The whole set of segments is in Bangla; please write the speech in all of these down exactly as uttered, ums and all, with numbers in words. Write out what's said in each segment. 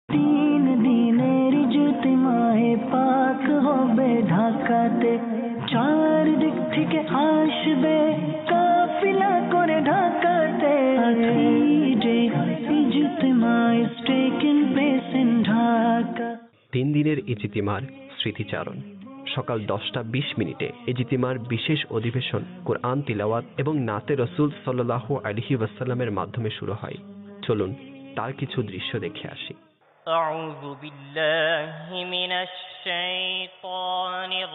তিন দিনের ইজতিমায়ে পাক হবে ঢাকাতে, চারদিক থেকে আসবে কাফিলা করে ঢাকাতে। ইজতিমা is taking place in Dhaka। তিন দিনের ইজতিমার স্মৃতিচারণ। সকাল দশটা বিশ মিনিটে ইজতিমার বিশেষ অধিবেশন কোরআন তিলাওয়াত এবং নাতে রসুল সাল্লাল্লাহু আলাইহি ওয়াসাল্লামের মাধ্যমে শুরু হয়। চলুন তার কিছু দৃশ্য দেখে আসি। আউযু বিল্লাহি মিনাশ শাইতানির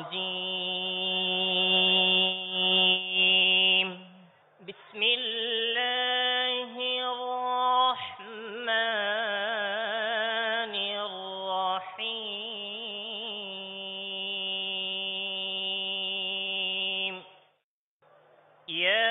রাজীম। বিসমিল্লাহির রাহমানির রাহিম। ইয়া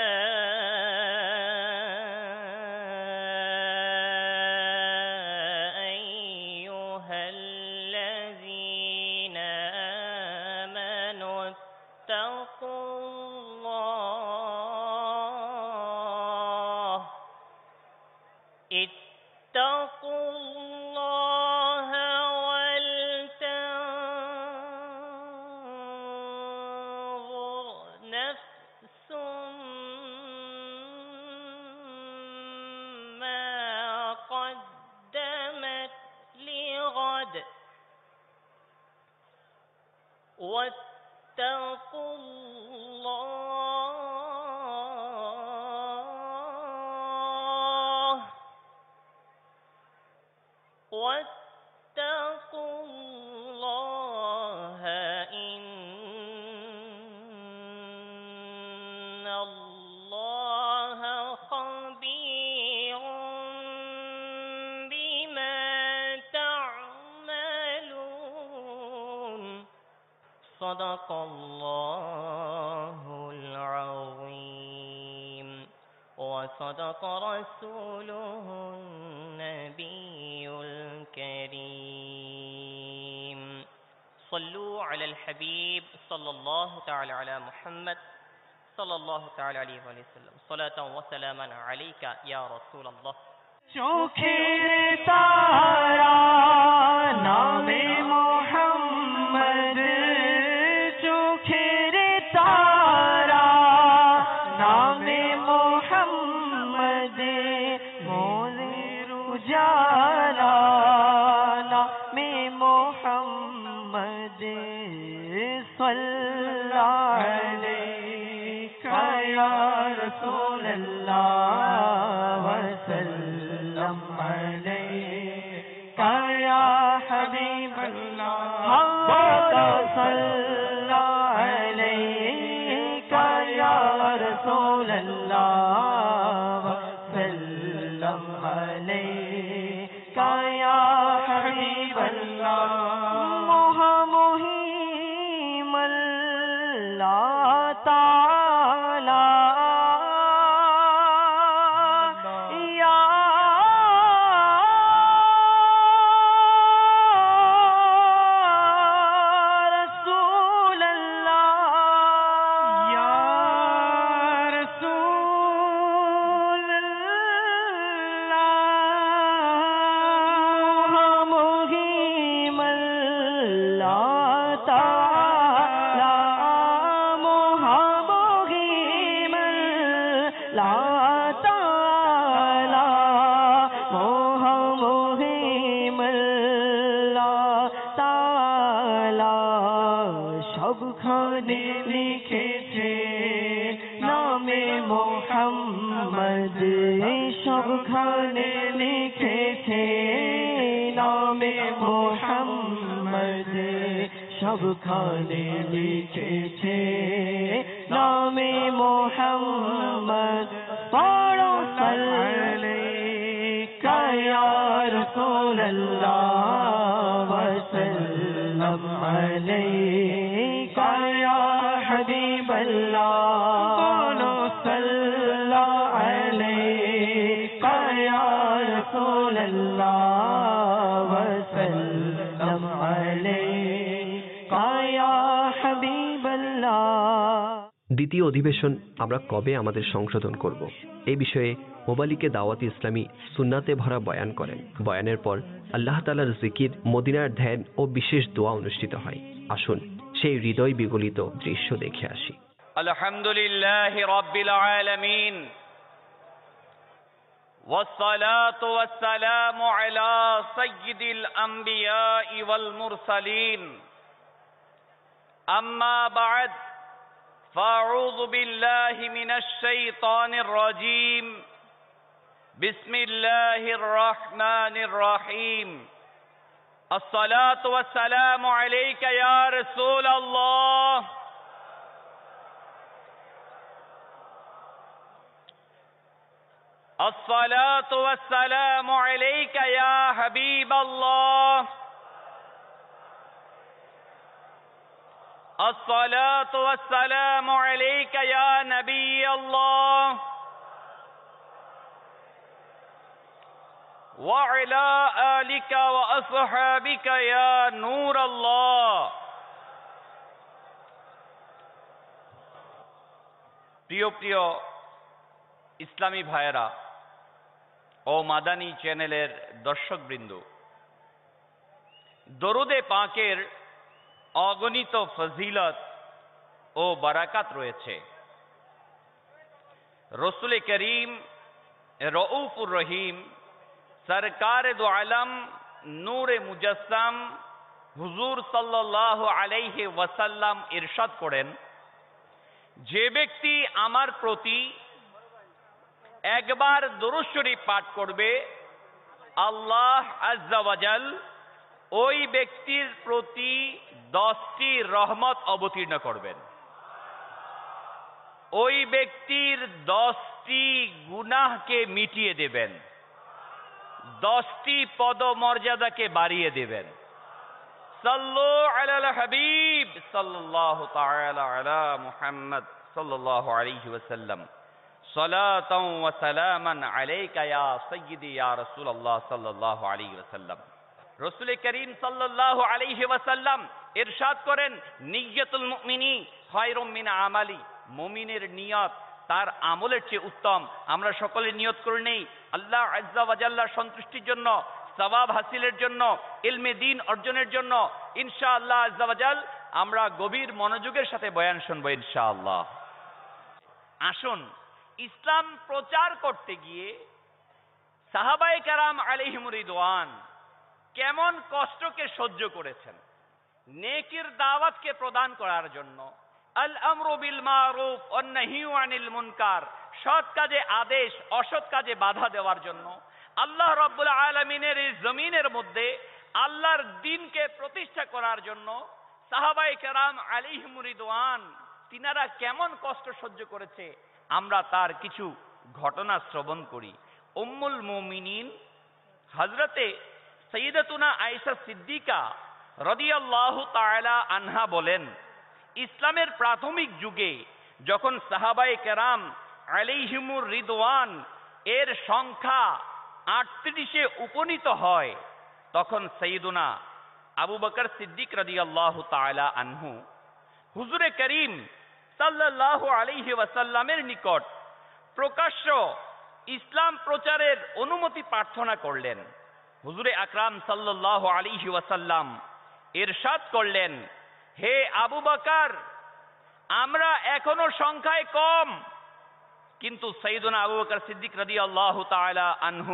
اتقوا الله ولتنظر نفس ما قدمت لغد واتقوا الله واتقوا الله إن الله خبير بما تعملون صدق الله العظيم وصدق رسوله النبي الكريم صلوا على الحبيب صلى الله تعالى على محمد صلى الله تعالى عليه وسلم صلاة وسلاما عليك يا رسول الله চোখের তারা নামে মোহাম্মদ, চোখের তারা নামে মোহাম্মদ, মোদের উজালা নামে মোহাম্মদ। সাল্লাল্লাহু আলাইকা ইয়া রাসূলুল্লাহ ওয়া সাল্লাম আলাইকা ইয়া হাবিবাল্লাহ। সাল্লাল্লাহু আলাইকা ইয়া রাসূলুল্লাহ ওয়া সাল্লাম আলাইকা ইয়া হাবিবাল্লাহ। মহামহিম আল্লাহ তাআলা ইয়া রাসূলুল্লাহ ইয়া রাসূলুল্লাহ। মহামহিম আল্লাহ তাআলা মহামহিম আল্লাহ তাআলা মহামহিম আল্লাহ তাআলা সবখানে লিখেছে নামে মোহাম্মদ, সবখানে লিখেছে নামে মোহাম্মদ, সবখানে লিখেছে নামে মোহাম্মদ। পড়ো সাল্লাল্লাহু ইয়া রাসূলুল্লাহ ওয়া সাল্লাম আলাইকা ইয়া হাবিবাল্লাহ। বলো সাল্লাল্লাহু আলাইকা ইয়া রাসূলুল্লাহ ওয়া সাল্লাম আলাইকা ইয়া হাবিবাল্লাহ। দ্বিতীয় অধিবেশন আমরা কবে আমাদের সংশোধন করব, এই বিষয়ে মোবালিকে দাওয়াত ইসলামী সুন্নাতে ভরা বয়ান করেন। বয়ানের পর আল্লাহ তাআলার জিকির, মদিনার ধ্যান ও বিশেষ দোয়া অনুষ্ঠিত হয়। আসুন সেই হৃদয় বিগলিত দৃশ্য দেখে আসি। আলহামদুলিল্লাহি রাব্বিল আলামিন والصلاة والسلام على سيد الأنبياء والمرسلين أما بعد فأعوذ بالله من الشيطان الرجيم بسم الله الرحمن الرحيم الصلاة والسلام عليك يا رسول الله الصلاة والسلام عليك يا حبيب الله الصلاة والسلام عليك يا نبي الله وعلى آلك وأصحابك يا نور الله প্রিয় প্রিয় ইসলামী ভাইয়েরা ও মাদানী চ্যানেলের দর্শকবৃন্দ, দরুদে পাকের অগণিত ফজিলত ও বারাকাত রয়েছে। রসুল করিম রউফুর রহিম সরকার দু আলম নূরে মুজাসসাম হুজুর সাল্লাল্লাহু আলাইহি ওয়াসাল্লাম ইরশাদ করেন, যে ব্যক্তি আমার প্রতি একবার দুরূদ শরীফ পাঠ করবে, আল্লাহ আজ্জা ওয়া জাল ওই ব্যক্তির প্রতি দশটি রহমত অবতীর্ণ করবেন, ওই ব্যক্তির দশটি গুনাহকে মিটিয়ে দেবেন, দশটি পদমর্যাদাকে বাড়িয়ে দেবেন। সাল্লু আলাল হাবিব সাল্লাল্লাহু তাআলা আলা মুহাম্মদ সাল্লাল্লাহু আলাইহি ওয়াসাল্লাম সালাতাও ওয়া সালামান আলাইকা ইয়া সাইয়্যিদি ইয়া রাসূলুল্লাহ সাল্লাল্লাহু আলাইহি ওয়াসাল্লাম। রাসূল করিম সাল্লাল্লাহু আলাইহি ওয়াসাল্লাম ইরশাদ করেন, নিয়্যাতুল মুমিনি খায়রুম মিন আমালি, মুমিনের নিয়ত তার আমলের চেয়ে উত্তম। আমরা সকলে নিয়ত করে নেই আল্লাহ আজ্জা ওয়া জাল্লার সন্তুষ্টির জন্য, সওয়াব হাসিলের জন্য, ইলমে দ্বীন অর্জনের জন্য। ইনশাআল্লাহ আজ্জা ওয়া জাল আমরা গভীর মনোযোগের সাথে বয়ান শুনবো ইনশাআল্লাহ। আসুন, ইসলাম প্রচার করতে গিয়ে সাহাবায়ে কেরাম আলাইহিমুর রিদওয়ান কেমন কষ্টকে সহ্য করেছেন নেকির দাওয়াতকে প্রদান করার জন্য। আল আমরু বিল মারুফ ওয়ান নাহয়ু আনিল মুনকার, সৎ কাজে আদেশ, অসৎ কাজে বাধা দেওয়ার জন্য। আল্লাহ রাব্বুল আলামিনের এই জমিনের মধ্যে আল্লাহর দ্বীনকে প্রতিষ্ঠা করার জন্য সাহাবায়ে কেরাম আলাইহিমুর রিদওয়ান তিনারা কেমন কষ্ট সহ্য করেছে আমরা তার কিছু ঘটনা শ্রবণ করি। উম্মুল মুমিনিন হযরতে সাইয়্যিদাতুনা আয়েশা সিদ্দিকা রাদিয়াল্লাহু তাআলা আনহা বলেন, ইসলামের প্রাথমিক যুগে যখন সাহাবায়ে কেরাম আলাইহিমুর রিদওয়ান এর সংখ্যা আটত্রিশে উপনীত হয়, তখন সাইয়্যিদুনা আবু বকর সিদ্দিক রাদিয়াল্লাহু তাআলা আনহু হুজুরে করিম সাল্লাল্লাহু আলাইহি ওয়াসাল্লামের নিকট প্রকাশ্য ইসলাম প্রচারের অনুমতি প্রার্থনা করলেন। হুজুরে আকরাম সাল্লাল্লাহু আলাইহি ওয়াসাল্লাম ইরশাদ করলেন, হে আবু বকর, আমরা এখনো সংখ্যায় কম। কিন্তু সাইয়্যিদুনা আবু বকর সিদ্দিক রাদিয়াল্লাহু তাআলা আনহু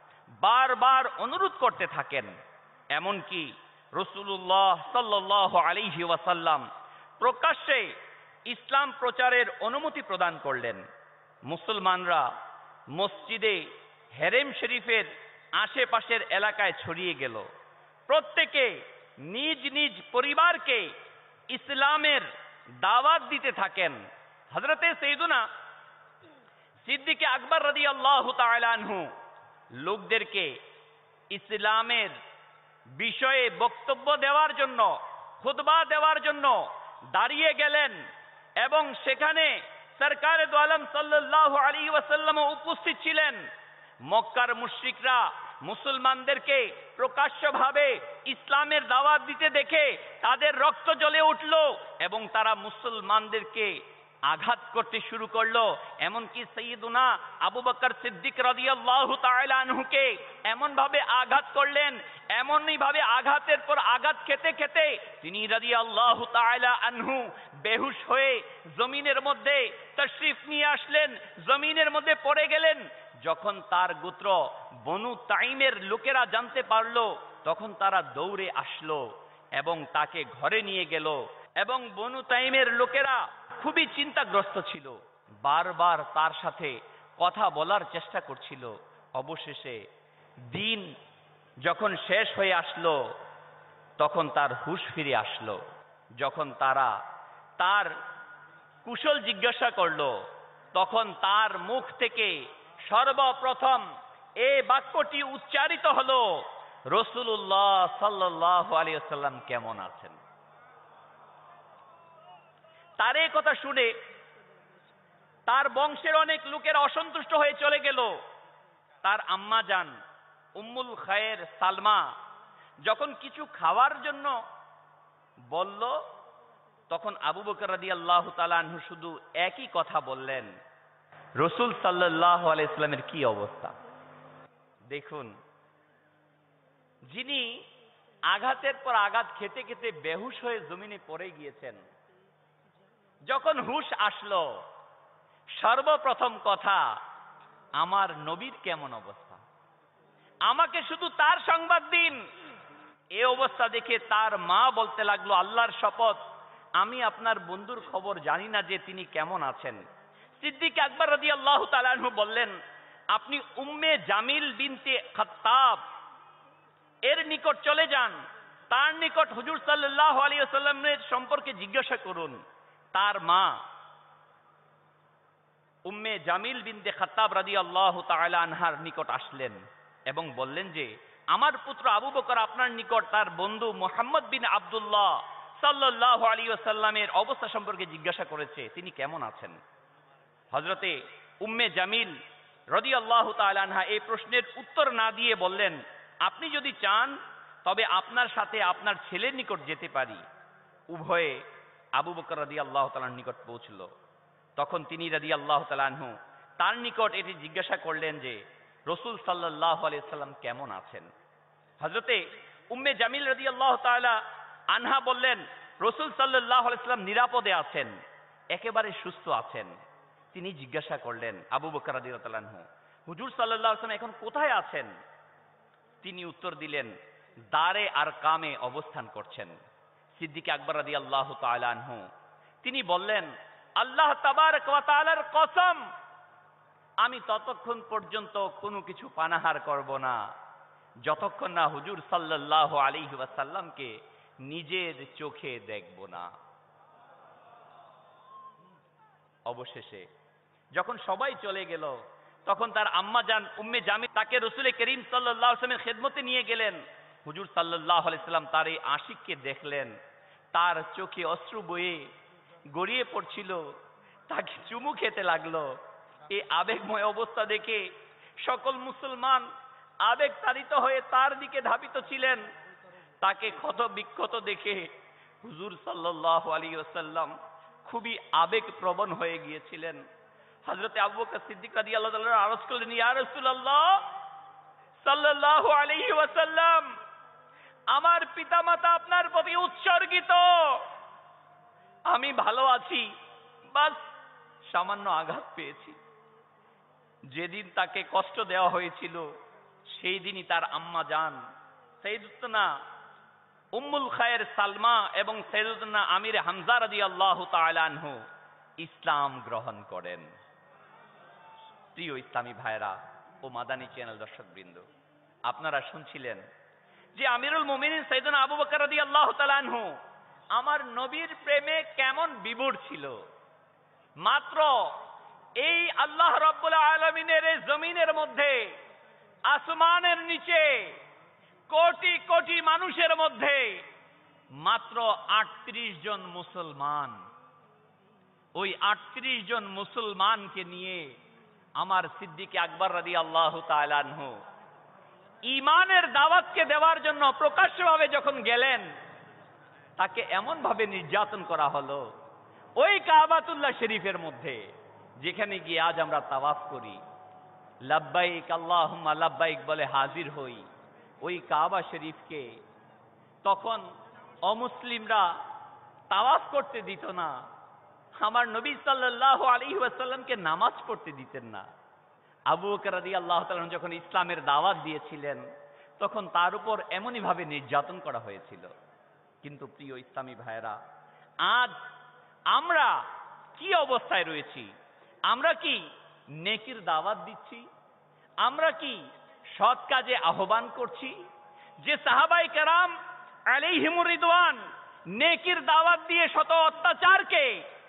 বারবার অনুরোধ করতে থাকেন। এমনকি রাসূলুল্লাহ সাল্লাল্লাহু আলাইহি ওয়াসাল্লাম প্রকাশ্যে ইসলাম প্রচারের অনুমতি প্রদান করলেন। মুসলমানরা মসজিদে হেরেম শরীফের আশেপাশের এলাকায় ছড়িয়ে গেল। প্রত্যেকে নিজ নিজ পরিবারকে ইসলামের দাওয়াত দিতে থাকেন। হযরতে সাইয়্যিদুনা সিদ্দিক আকবর রাদিয়াল্লাহু তাআলা আনহু লোকদেরকে ইসলামের বিষয়ে বক্তব্য দেওয়ার জন্য, খুতবা দেওয়ার জন্য দাঁড়িয়ে গেলেন এবং সেখানে সরকারে দু আলম সাল্লাল্লাহু আলাইহি ওয়াসাল্লাম উপস্থিত ছিলেন। মক্কার মুশরিকরা মুসলমানদেরকে প্রকাশ্যভাবে ইসলামের দাওয়াত দিতে দেখে তাদের রক্ত জ্বলে উঠল এবং তারা মুসলমানদেরকে আঘাত করতে শুরু করলো। এমনকি সাইয়্যিদুনা আবু বকর সিদ্দিক রাদিয়াল্লাহু তাআলা আনহুকে এমন ভাবে আঘাত করলেন, এমনই ভাবে আঘাতের পর আঘাত খেতে খেতে তিনি রাদিয়াল্লাহু তাআলা আনহু বেহুশ হয়ে জমিনের মধ্যে তাশরিফ নিয়ে আসলেন, জমিনের মধ্যে পড়ে গেলেন। যখন তার গোত্র বনু তাইমের লোকেরা জানতে পারলো, তখন তারা দৌড়ে আসলো এবং তাকে ঘরে নিয়ে গেল। এবং বনু তাইমের লোকেরা খুবই চিন্তাগ্রস্ত ছিল, বারবার তার সাথে কথা বলার চেষ্টা করছিল। অবশেষে দিন যখন শেষ হয়ে আসলো, তখন তার হুঁশ ফিরে আসলো। যখন তারা তার কুশল জিজ্ঞাসা করলো, তখন তার মুখ থেকে সর্বপ্রথম এই বাক্যটি উচ্চারিত হলো, রাসূলুল্লাহ সাল্লাল্লাহু আলাইহি ওয়াসাল্লাম কেমন আছেন? তার এই কথা শুনে তার বংশের অনেক লোকের অসন্তুষ্ট হয়ে চলে গেল। তার আম্মা জান উম্মুল খায়ের সালমা যখন কিছু খাওয়ার জন্য বলল, তখন আবু বকর রাদিয়াল্লাহু তাআলা আনহু শুধু একই কথা বললেন, রাসূল সাল্লাল্লাহু আলাইহি ওয়াসাল্লামের কি অবস্থা? দেখুন, যিনি আঘাতের পর আঘাত খেতে খেতে বেহুশ হয়ে জমিনে পড়ে গিয়েছেন, যখন হুঁশ আসলো, সর্বপ্রথম কথা, আমার নবীর কেমন অবস্থা, আমাকে শুধু তার সংবাদ দিন। এই অবস্থা দেখে তার মা বলতে লাগলো, আল্লাহর শপথ, আমি আপনার বন্ধুর খবর জানি না যে তিনি কেমন আছেন। সিদ্দিক আকবর রাদিয়াল্লাহু তাআলা আনহু বললেন, আপনি উম্মে জামিল বিনতে খাত্তাব এর নিকট চলে যান, তার নিকট হুজুর সাল্লাল্লাহু আলাইহি ওয়াসাল্লামের সম্পর্কে জিজ্ঞাসা করুন। তার মা উম্মে জামিল বিনতে খাত্তাব রাদিয়াল্লাহু তাআলা আনহার নিকট আসলেন এবং বললেন যে, আমার পুত্র আবু বকর আপনার নিকট তার বন্ধু মুহাম্মদ বিন আব্দুল্লাহ সাল্লাল্লাহু আলাইহি ওয়াসাল্লামের অবস্থা সম্পর্কে জিজ্ঞাসা করেছে, তিনি কেমন আছেন? হযরতে উম্মে জামিল রাদিয়াল্লাহু তাআলা আনহা এই প্রশ্নের উত্তর না দিয়ে বললেন, আপনি যদি চান তবে আপনার সাথে আপনার ছেলের নিকট যেতে পারি। উভয়ে আবু বকর রাদিয়াল্লাহু তাআলার নিকট পৌঁছল। তখন তিনি রাদিয়াল্লাহু তাআলা আনহু তার নিকট এটি জিজ্ঞাসা করলেন যে, রাসূল সাল্লাল্লাহু আলাইহি ওয়াসাল্লাম কেমন আছেন? হযরতে উম্মে জামিল রাদিয়াল্লাহু তাআলা আনহা বললেন, রাসূল সাল্লাল্লাহু আলাইহি ওয়াসাল্লাম নিরাপদে আছেন, একেবারে সুস্থ আছেন। তিনি জিজ্ঞাসা করলেন আবু বকর রাদিয়াল্লাহু তাআলা আনহু, হুজুর সাল্লাল্লাহু আলাইহি ওয়াসাল্লাম এখন কোথায় আছেন? তিনি উত্তর দিলেন, দারে আর কামে অবস্থান করছেন। সিদ্দিক আকবর রাদিয়াল্লাহু তাআলা আনহু তিনি বললেন, আল্লাহ তাবারক ওয়া তাআলার কসম, আমি ততক্ষণ পর্যন্ত কোনো কিছু পানাহার করব না যতক্ষণ না হুজুর সাল্লাল্লাহু আলাইহি ওয়াসাল্লামকে নিজের চোখে দেখব না। অবশেষে যখন সবাই চলে গেল, তখন তার আম্মা জান উম্মে জামিল তাকে রাসূল করিম সাল্লাল্লাহু আলাইহি ওয়াসাল্লামের খেদমতে নিয়ে গেলেন। হুজুর সাল্লাল্লাহু আলাইহি ওয়াসাল্লাম তার এই আশিককে দেখলেন, তার চোখে অশ্রু বয়ে গড়িয়ে পড়ছিল, তাকে চুমু খেতে লাগলো। এই আবেগময় অবস্থা দেখে সকল মুসলমান আবেগ তাড়িত হয়ে তার দিকে ধাবিত ছিলেন। তাকে ক্ষত বিক্ষত দেখে হুজুর সাল্লাল্লাহু আলাইহি ওয়াসাল্লাম খুবই আবেগ প্রবণ হয়ে গিয়েছিলেন। হযরতে আবু বকর সিদ্দিক রাদিয়াল্লাহু তাআলা আরজ করলেন, ইয়া রাসূলুল্লাহ সাল্লাল্লাহু আলাইহি ওয়াসাল্লাম, আমার পিতামাতা আপনার প্রতি উৎসর্গিত, আমি ভালো আছি, বাস সামান্য আঘাত পেয়েছি। যেদিন তাকে কষ্ট দেওয়া হয়েছিল সেই দিনই তার আম্মা জান সাইয়্যিদাতুনা উম্মুল খায়ের সালমা এবং সাইয়্যিদাতুনা আমির হামজা রাদিয়াল্লাহু তাআলা আনহু ইসলাম গ্রহণ করেন। প্রিয় ইসলামী ভাইরা ও মাদানী চ্যানেল দর্শকবৃন্দ, আপনারা শুনছিলেন যে আমিরুল মুমিনিন সাইয়্যিদুনা আবু বকর রাদিয়াল্লাহু তাআলা আনহু আমার নবীর প্রেমে কেমন বিভোর ছিল। মাত্র এই আল্লাহ রাব্বুল আলামিনের এই জমিনের মধ্যে, আসমানের নিচে, কোটি কোটি মানুষের মধ্যে মাত্র আটত্রিশ জন মুসলমান, ওই আটত্রিশ জন মুসলমানকে নিয়ে আমার সিদ্দিক আকবর রাদিয়াল্লাহু তাআলা আনহু ঈমানের দাওয়াতকে দেওয়ার জন্য প্রকাশ্যভাবে যখন গেলেন, তাকে এমন ভাবে নির্যাতন করা হলো, ওই কাবাতুল্লাহ শরীফের মধ্যে যেখানে গিয়ে আজ আমরা তাওয়াফ করি, লাব্বাইক আল্লাহুম্মা লাব্বাইক বলে হাজির হই, ওই কাবা শরীফকে তখন অমুসলিমরা তাওয়াফ করতে দিত না। আমার নবী সাল্লাল্লাহু আলাইহি ওয়াসাল্লামকে নামাজ পড়তে দিতেন না। আবু বকর রাদিয়াল্লাহু তাআলা যখন ইসলামের দাওয়াত দিয়েছিলেন তখন তার উপর এমনই ভাবে নির্যাতন করা হয়েছিল। কিন্তু প্রিয় ইসলামী ভাইয়েরা, আজ আমরা কি অবস্থায় রয়েছি? আমরা কি নেকির দাওয়াত দিচ্ছি? আমরা কি সৎ কাজে আহ্বান করছি? যে সাহাবায়ে কেরাম আলাইহিমুর রিদওয়ান নেকির দাওয়াত দিয়ে শত অত্যাচারকে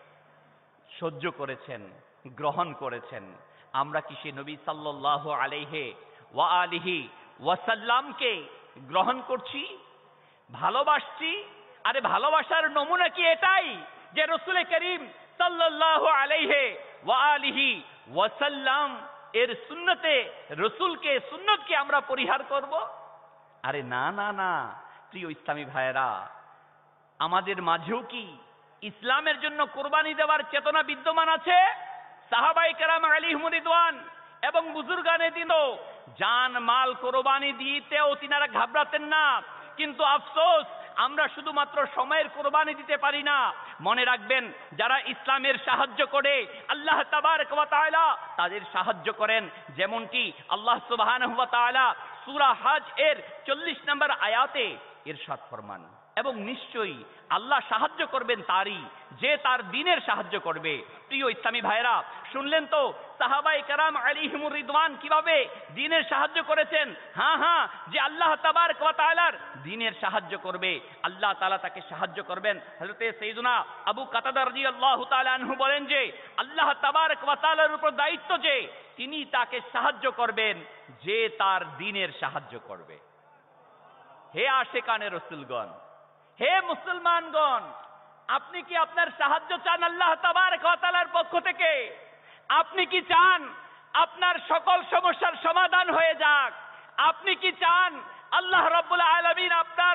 সহ্য করেছেন, গ্রহণ করেছেন, আমরা কি সে নবী সাল্লাল্লাহু আলাইহি ওয়া আলিহি ওয়াসাল্লামকে গ্রহণ করছি, ভালোবাসছি? আরে ভালোবাসার নমুনা কি এটাই যে রাসূল করিম সাল্লাল্লাহু আলাইহি ওয়া আলিহি ওয়াসাল্লাম এর সুন্নতে রাসূলকে সুন্নতকে আমরা পরিহার করব? আরে না না না প্রিয় ইসলামী ভাইয়েরা, আমাদের মাঝেও কি ইসলামের জন্য কোরবানি দেওয়ার চেতনা বিদ্যমান আছে? সাহাবায়ে কেরাম আলাইহিমুর রিদওয়ান এবং বুজুর্গানে দিনও জান মাল কোরবানি দিতেও তিনারা ঘাবড়াতেন না। কিন্তু আফসোস, আমরা শুধুমাত্র সময়ের কোরবানি দিতে পারি না। মনে রাখবেন, যারা ইসলামের সাহায্য করে আল্লাহ তাবারক ওয়া তাআলা তাদের সাহায্য করেন। যেমনটি আল্লাহ সুবহানাহু ওয়া তাআলা সূরা হজ এর চল্লিশ নম্বর আয়াতে ইরশাদ ফরমান, এবং নিশ্চয়ই আল্লাহ সাহায্য করবেন তারই যে তার দ্বীনের সাহায্য করবে। প্রিয় ইসলামী ভাইরা, শুনলেন তো সাহাবায়ে কেরাম আলাইহিমুর রিদওয়ান কিভাবে দ্বীনের সাহায্য করেছেন। হ্যাঁ হ্যাঁ যে আল্লাহ তাবারক ওয়া তাআলার দ্বীনের সাহায্য করবে, আল্লাহ তাআলা তাকে সাহায্য করবেন। হযরতে সাইয়্যিদুনা আবু কাতাদা রাদিয়াল্লাহু তাআলা আনহু বলেন যে আল্লাহ তাবারক ওয়া তাআলার উপর দায়িত্ব যে তিনি তাকে সাহায্য করবেন যে তার দ্বীনের সাহায্য করবে। হে আশিকানে রাসূলগণ, হে মুসলমানগণ, আপনি কি আপনার সাহায্য চান আল্লাহ তাবারক ওয়া তাআলার পক্ষ থেকে? আপনি কি চান আপনার সকল সমস্যার সমাধান হয়ে যাক? আপনি কি চান আল্লাহ রাব্বুল আলামিন আপনার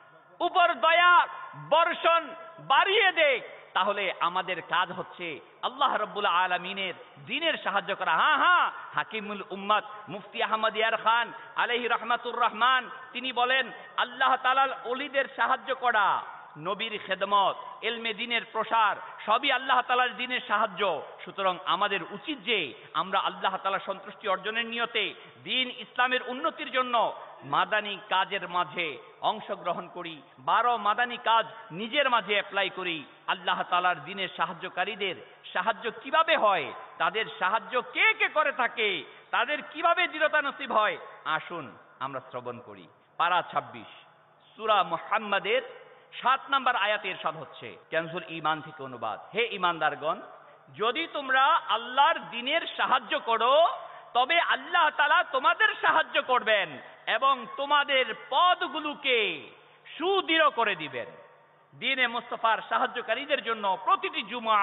উপর দয়া বর্ষণ বাড়িয়ে দেয়? তাহলে আমাদের কাজ হচ্ছে আল্লাহ রাব্বুল আলামিনের দ্বীনের সাহায্য করা। হ্যাঁ হ্যাঁ হাকিমুল উম্মত মুফতি আহমদ ইয়ার খান আলাইহি রহমাতুর রহমান তিনি বলেন, আল্লাহ তাআলার ওলিদের সাহায্য করা, নবীর খেদমত, ইলমে দ্বীনের প্রসার সবই আল্লাহ তাআলার দ্বীনের সাহায্য। সুতরাং আমাদের উচিত যে আমরা আল্লাহ তাআলার সন্তুষ্টি অর্জনের নিয়তে দ্বীন ইসলামের উন্নতির জন্য মাদানী কাজের মাঝে অংশগ্রহণ করি, বারো মাদানী কাজ নিজের মাঝে অ্যাপ্লাই করি। আল্লাহ তাআলার দ্বীনের সাহায্যকারীদের সাহায্য কিভাবে হয়, তাদের সাহায্য কে কে করে থাকে, তাদের কিভাবে দৃঢ়তা নসিব হয়, আসুন আমরা শ্রবণ করি। পারা ছাব্বিশ সূরা মুহাম্মাদের সাত নম্বর আয়াতে ইরশাদ হচ্ছে, কেনজুল ঈমান থেকে অনুবাদ, হে ঈমানদারগণ, যদি তোমরা আল্লাহর দ্বীনের সাহায্য করো তবে আল্লাহ তাআলা তোমাদের সাহায্য করবেন এবং তোমাদের পদগুলোকে সুদৃঢ় করে দিবেন। দ্বীনে মুস্তাফার সাহায্যকারীদের জন্য প্রতিটি জুমআ,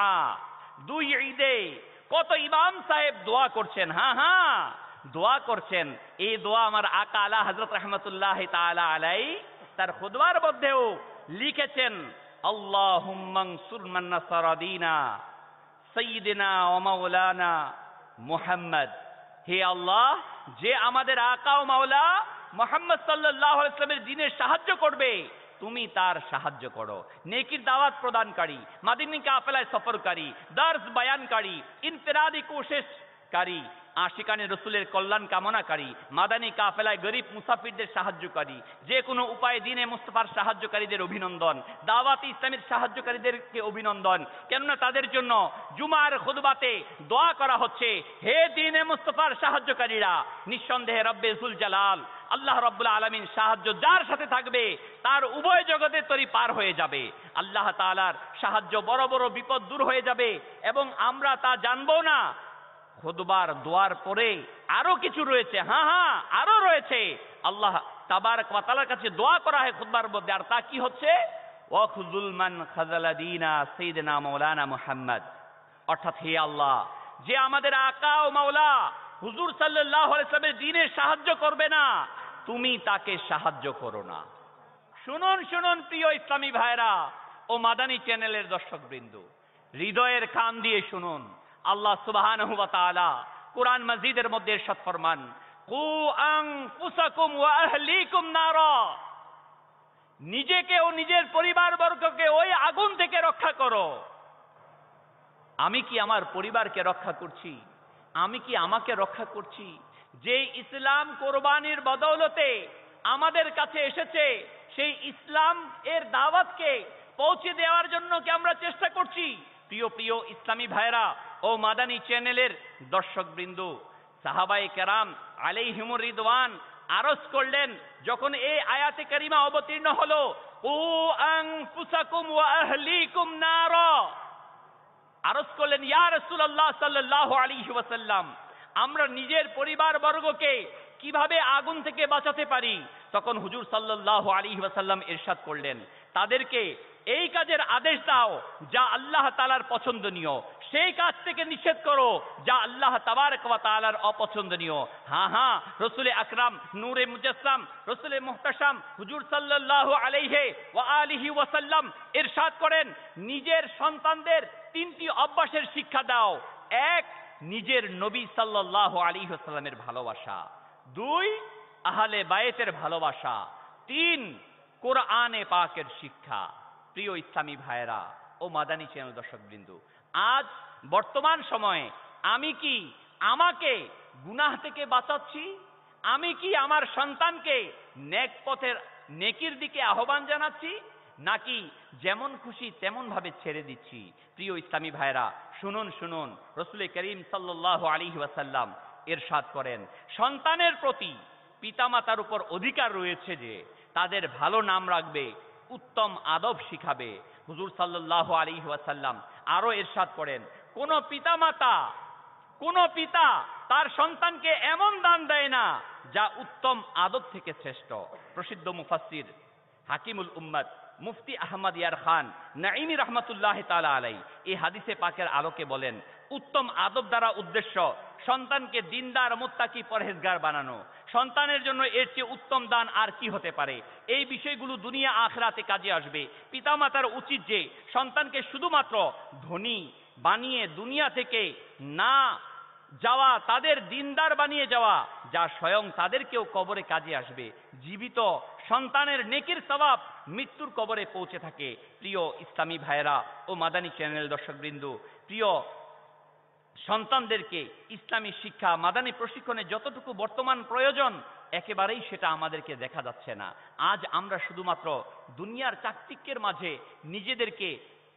দুই ঈদে কত ইমাম সাহেব দোয়া করছেন। হ্যাঁ হ্যাঁ দোয়া করছেন। এই দোয়া আমার আকা আলা হযরত রাহমাতুল্লাহ তাআলা আলাইহি তার খুতবার মধ্যেও লিখেছেন, আল্লাহুম্মা আনসুর মান নাসারা দীনা সাইয়্যিদিনা ওয়া মাওলানা মুহাম্মদ। হে আল্লাহ, যে আমাদের আকা ও মাওলা মুহাম্মদ সাল্লাল্লাহু আলাইহি ওয়াসাল্লামের দ্বীনের সাহায্য করবে তুমি তার সাহায্য করো। নেকির দাওয়াত প্রদানকারী, মাদিনী কাফেলায় সফরকারী, দর্স বয়ানকারী, ইনফিরাদি কোশিশকারী, আশিকানে রসুলের কল্যাণ কামনাকারী, মাদানী কাফেলায় গরিব মুসাফিরদের সাহায্যকারী, যে কোনো উপায়ে দ্বীনে মুস্তাফার সাহায্যকারীদের অভিনন্দন, দাওয়াতে ইসলামের সাহায্যকারীদেরকে অভিনন্দন। কেননা তাদের জন্য জুমার খুতবাতে দোয়া করা হচ্ছে, হে দ্বীনে মুস্তাফার সাহায্যকারীরা, নিঃসন্দেহে রব্বে জুল জালাল আল্লাহ রাব্বুল আলামিন সাহায্য যার সাথে থাকবে তার উভয় জগতের তরি পার হয়ে যাবে। আল্লাহ তাআলার সাহায্য বড় বড় বিপদ দূর হয়ে যাবে এবং আমরা তা জানবো না। খুতবার দোয়ার পরে আরো কিছু রয়েছে। হ্যাঁ হ্যাঁ আরো রয়েছে। আল্লাহ তাবারক ওয়া তাআলার কাছে দোয়া করা হয় খুতবার মধ্যে, আর তা কি হচ্ছে? ওয়াখযুল মান খাযালা দীনা সাইয়্যিদিনা মাওলানা মুহাম্মদ। অর্থাৎ হে আল্লাহ, যে আমাদের আকা ও মাওলা হুজুর সাল্লাল্লাহু আলাইহি ওয়াসাল্লামের দ্বীনের সাহায্য করবে না, তুমি তাকে সাহায্য করো না। শুনুন শুনুন প্রিয় ইসলামী ভাইরা ও মাদানী চ্যানেলের দর্শকবৃন্দ, হৃদয়ের কান দিয়ে শুনুন। আল্লাহ সুবহানাহু ওয়া তাআলা কুরআন মাজিদের মধ্যে ইরশাদ ফরমান, কু আনফুসাকুম ওয়া আহলিকুম নারা, নিজেকে ও নিজের পরিবারবর্গকে ওই আগুন থেকে রক্ষা করো। আমি কি আমার পরিবারকে রক্ষা করছি? আমি কি আমাকে রক্ষা করছি? যে ইসলাম কোরবানির বদৌলতে আমাদের কাছে এসেছে, সেই ইসলাম এর দাওয়াতকে পৌঁছে দেওয়ার জন্য কি আমরা চেষ্টা করছি? প্রিয় প্রিয় ইসলামী ভাইরা ও মাদানী চ্যানেলের দর্শকবৃন্দ, সাহাবায়ে কেরাম আলাইহিমুর রিদওয়ান আরজ করলেন, যখন এই আয়াতে কারিমা অবতীর্ণ হলো, উ আনফুসাকুম ওয়া আহলিকুম নারা, আরজ করলেন, ইয়া রাসূলুল্লাহ সাল্লাল্লাহু আলাইহি ওয়াসাল্লাম, আমরা নিজের পরিবার বর্গকে কিভাবে আগুন থেকে বাঁচাতে পারি? তখন হুজুর সাল্লাল্লাহু আলাইহি ওয়াসাল্লাম ইরশাদ করলেন, তাদেরকে এই কাজের আদেশ দাও যা আল্লাহ তাআলার পছন্দনীয়, সেই কাজ থেকে নিষেধ করো যা আল্লাহ তাবারক ওয়া তাআলার অপছন্দনীয়। হ্যাঁ হ্যাঁ রসুল আকরাম নূরে মুজাসসাম রসুল মুহতাশাম হুজুর সাল্লাল্লাহু আলাইহি ওয়া আলিহি ওয়াসাল্লাম ইরশাদ করেন, নিজের সন্তানদের তিনটি অভ্যাসের শিক্ষা দাও। এক, নিজের নবী সাল্লাল্লাহু আলাইহি ওয়াসাল্লামের ভালোবাসা। দুই, আহলে বায়েতের ভালোবাসা। তিন, কোরআনে পাকের শিক্ষা। প্রিয় ইসলামী ভাইরা ও মাদানী চ্যানেল দর্শকবৃন্দ, আজ বর্তমান সময়ে আমি কি আমাকে গুনাহ থেকে বাঁচাচ্ছি? আমি কি আমার সন্তানকে নেক পথের নেকির দিকে আহ্বান জানাচ্ছি, নাকি যেমন খুশি তেমন ভাবে ছেড়ে দিচ্ছি? প্রিয় ইসলামী ভাইরা শুনুন শুনুন, রাসূল করিম সাল্লাল্লাহু আলাইহি ওয়াসাল্লাম ইরশাদ করেন, সন্তানের প্রতি পিতামাতার উপর অধিকার রয়েছে যে তাদের ভালো নাম রাখবে, উত্তম আদব শিখাবে। হুজুর সাল্লাল্লাহু আলাইহি ওয়াসাল্লাম আরো ইরশাদ করেন, কোন পিতামাতা কোন পিতা তার সন্তানকে এমন দান দেয় না যা উত্তম আদব থেকে শ্রেষ্ঠ। প্রসিদ্ধ মুফাসসির হাকিমুল উম্মত মুফতি আহমদ ইয়ার খান নাঈমি রহমাতুল্লাহ তাআলা আলাই এই হাদিসে পাকের আলোকে বলেন, উত্তম আদব দ্বারা উদ্দেশ্য সন্তানকে দিনদার মুত্তাকি পরহেজগার বানানো। সন্তানের জন্য এর চেয়ে উত্তম দান আর কি হতে পারে? এই বিষয়গুলো দুনিয়া আখিরাতে কাজে আসবে। পিতামাতার উচিত যে সন্তানকে শুধুমাত্র ধনী বানিয়ে দুনিয়া থেকে না যাওয়া, তাদের দিনদার বানিয়ে যাওয়া, যা স্বয়ং তাদেরকেও কবরে কাজে আসবে। জীবিত সন্তানের নেকির সওয়াব মৃত্যুর কবরে পৌঁছে থাকে। প্রিয় ইসলামী ভাইরা ও মাদানী চ্যানেল দর্শকবৃন্দ, প্রিয় সন্তানদেরকে ইসলামী শিক্ষা মাদানী প্রশিক্ষণে যতটুকু বর্তমান প্রয়োজন একেবারেই সেটা আমাদেরকে দেখা যাচ্ছে না। আজ আমরা শুধুমাত্র দুনিয়ার চাকচিক্যের মাঝে নিজেদেরকে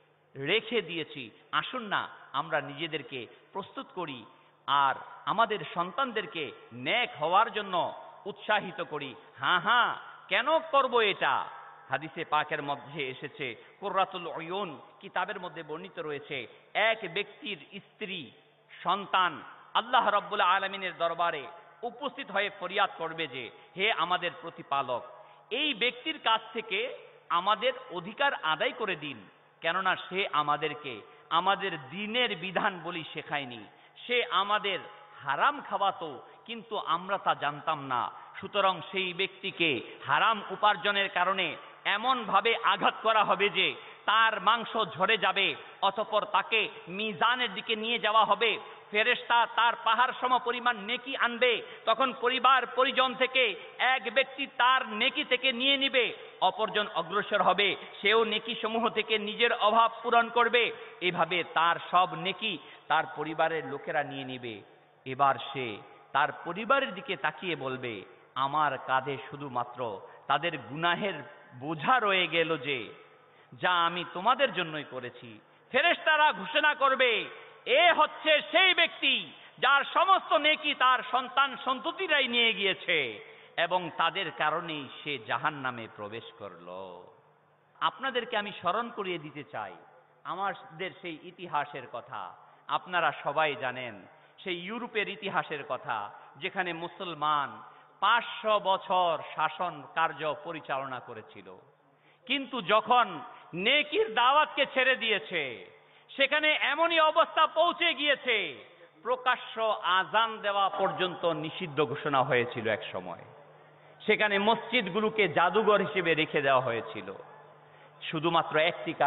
রেখে দিয়েছি। আসুন না আমরা নিজেদেরকে প্রস্তুত করি আর আমাদের সন্তানদেরকে নেক হওয়ার জন্য উৎসাহিত করি। হ্যাঁ হ্যাঁ কেন করব এটা? হাদিসে পাকের মধ্যে এসেছে, কুররাতুল উয়ুন কিতাবের মধ্যে বর্ণিত রয়েছে, এক ব্যক্তির স্ত্রী সন্তান আল্লাহ রাব্বুল আলামিনের দরবারে উপস্থিত হয়ে ফরিয়াদ করবে যে, হে আমাদের প্রতিপালক, এই ব্যক্তির কাছ থেকে আমাদের অধিকার আদায় করে দিন, কেননা সে আমাদেরকে আমাদের দ্বীনের বিধান বলি শেখায়নি। সে আমাদের হারাম খাওয়াতো, কিন্তু আমরা তা জানতাম না। সুতরাং সেই ব্যক্তিকে হারাম উপার্জনের কারণে এমন ভাবে আঘাত করা হবে যে তার মাংস ঝরে যাবে, অতঃপর তাকে মিজানের দিকে নিয়ে যাওয়া হবে। ফেরেশতা তার পাহাড় সম পরিমাণ নেকি আনবে। তখন পরিবার পরিজন থেকে এক ব্যক্তি তার নেকি থেকে নিয়ে নিবে, অপরজন অগ্রসর হবে, সেও নেকি সমূহ থেকে নিজের অভাব পূরণ করবে। এভাবে তার সব নেকি তার পরিবারের লোকেরা নিয়ে নিবে। এবার সে তার পরিবারের দিকে তাকিয়ে বলবে, আমার কাঁধে শুধুমাত্র তাদের গুনাহের বোঝা রয়ে গেল যে যা আমি তোমাদের জন্যই করেছি। ফেরেশতারা ঘোষণা করবে, এ হচ্ছে সেই ব্যক্তি যার সমস্ত নেকি তার সন্তান সন্ততিরাই নিয়ে গিয়েছে এবং তাদের কারণেই সে জাহান্নামে প্রবেশ করলো। আপনাদেরকে আমি স্মরণ করিয়ে দিতে চাই আমাদের সেই ইতিহাসের কথা। আপনারা সবাই জানেন সেই ইউরোপের ইতিহাসের কথা, যেখানে মুসলমান পাঁচশো বছর শাসন কার্য পরিচালনা করেছিল, কিন্তু যখন নেকির দাওয়াতকে ছেড়ে দিয়েছে সেখানে এমনই অবস্থা পৌঁছে গিয়েছে প্রকাশ্য আজান দেওয়া পর্যন্ত নিষিদ্ধ ঘোষণা হয়েছিল এক সময়। সেখানে মসজিদগুলোকে জাদুঘর হিসেবে রেখে দেওয়া হয়েছিল। শুধুমাত্র একটি কারণ,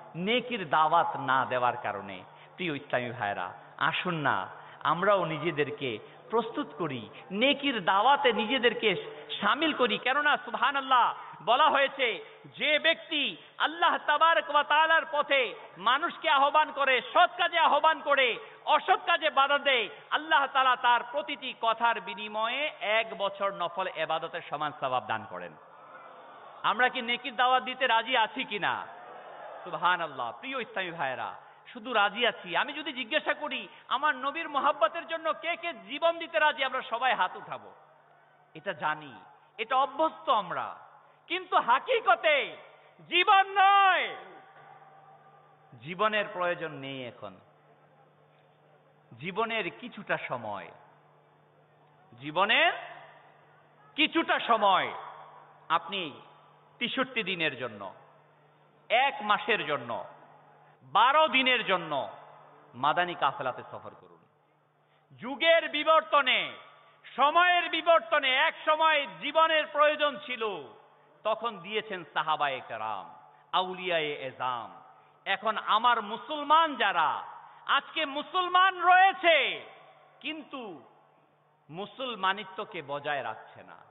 নেকির দাওয়াত না দেওয়ার কারণে। প্রিয় ইসলামী ভাইরা, আসুন না আমরাও নিজেদেরকে প্রস্তুত করি, নেকির দাওয়াতে নিজেদেরকে শামিল করি। কেননা সুবহানাল্লাহ বলা হয়েছে, যে ব্যক্তি আল্লাহ তাবারক ওয়া তাআলার পথে মানুষকে আহ্বান করে, সৎ কাজে আহ্বান করে, অসৎ কাজে বাধা দেয়, আল্লাহ তাআলা তার প্রতিটি কথার বিনিময়ে এক বছর নফল ইবাদতের সমান সওয়াব দান করেন। আমরা কি নেকির দাওয়াত দিতে রাজি আছি কিনা? সুবহানাল্লাহ। প্রিয় ইসলামী ভাইরা, শুধু রাজি আছি। আমি যদি জিজ্ঞাসা করি আমার নবীর মোহাব্বতের জন্য কে কে জীবন দিতে রাজি, আমরা সবাই হাত উঠাবো। এটা জানি, এটা অভ্যস্ত আমরা, কিন্তু হাকিকতে জীবন নয়, জীবনের প্রয়োজন নেই। এখন জীবনের কিছুটা সময়, জীবনের কিছুটা সময় আপনি তেষট্টি দিনের জন্য, এক মাসের জন্য, বারো দিনের জন্য মাদানী কাফেলাতে সফর করুন। যুগের বিবর্তনে, সময়ের বিবর্তনে এক সময় জীবনের প্রয়োজন ছিল, তখন দিয়েছেন সাহাবায়ে কেরাম, আউলিয়ায়ে এজাম। এখন আমার মুসলমান যারা আজকে মুসলমান রয়েছে কিন্তু মুসলমানিত্বকে বজায় রাখছে না।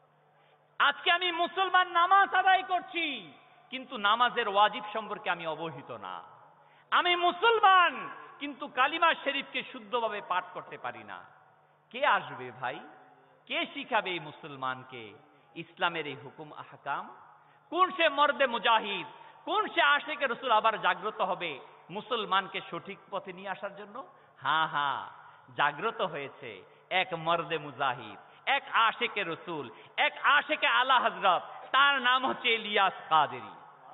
আজকে আমি মুসলমান, নামাজ আদায় করছি, কিন্তু নামাজের ওয়াজিব সম্পর্কে আমি অবহিত না। আমি মুসলমান, কিন্তু কালিমা শরীফকে শুদ্ধভাবে পাঠ করতে পারি না। কে আসবে ভাই? কে শিখাবে এই মুসলমানকে ইসলামের এই হুকুম আহকাম? কোন সে মর্দে মুজাহিদ, কোন সে আশিকে রসুল আবার জাগ্রত হবে মুসলমানকে সঠিক পথে নিয়ে আসার জন্য? হ্যাঁ হ্যাঁ, জাগ্রত হয়েছে এক মর্দে মুজাহিদ, এক আশিকে রসুল, এক আশিকে আলা হযরত, তার নাম হচ্ছে ইলিয়াস কাদেরী।